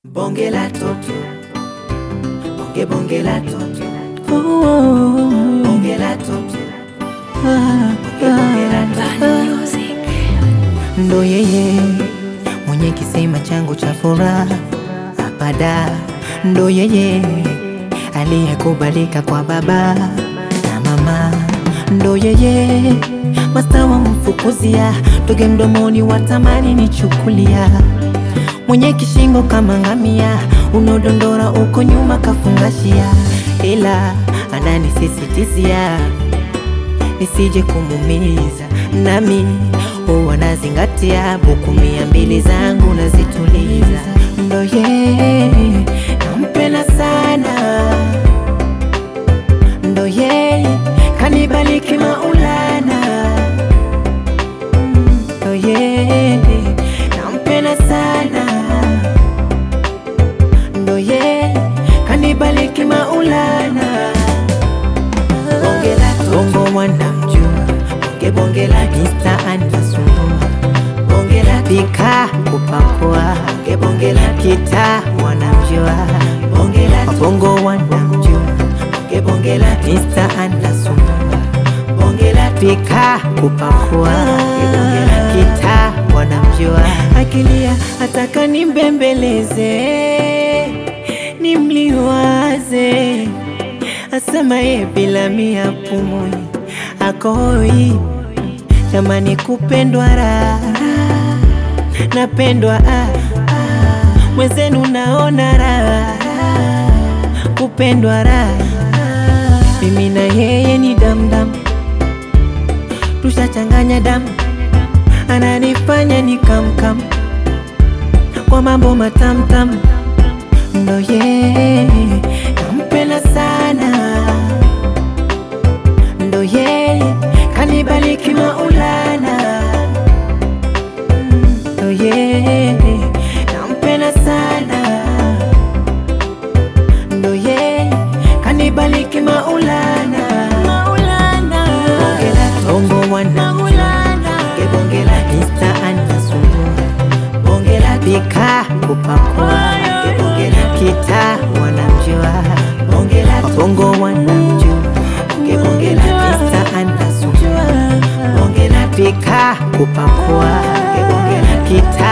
Bonge la toto, bonge la toto, bonge la toto, bonge la toto. Ndo yeye mwenye kisema changu cha furaha apada, ndo yeye aliyekubalika kwa baba na mama, ndo yeye mastawa mfukuzia toge mdomoni watamani nichukulia, mwenye kishingo kama ngamia unodondora uko nyuma kafungashia, ila ananisisitizia nisije kumumiza, nami huwa nazingatia buku 200 zangu nazituliza. Ndo yeye nampenda sana, ndo yeye kanibaliki Maulana, ndo yeye nampenda sana, ndo yeye kanibaliki Maulana. Bonge la toto, Bongo wanamjua, bonge la Mr. anasumbua, bonge la pika kupakua, bonge la kita wanamjua, bonge la Bongo wanamjua, bonge la Mr. anasumbua, bonge la pika kupakua, kita wanamjua. Akilia ataka nimbembeleze, nimliwaze, asema ye bila mia pumui akoi, jamani kupendwa raha, napendwa mwezenu naona raha, kupendwa raha, mimi na yeye ni damdam, tushachanganya damu, ananifanya ni kamkam kwa mambo matamtam, ndo yeye nampenda sana, ndo yeye kanibaliki Maulana, ndo yeye nampenda sana, ndo yeye kanibaliki Maulana. bonge la toto, Bongo wanamjua, bonge la Mr. anasumbua, bonge la pika kupakua, bonge la kita wanamjua, bonge la Bongo wanamjua, bonge la Mr. anasumbua, bonge la pika kupakua, bonge la kita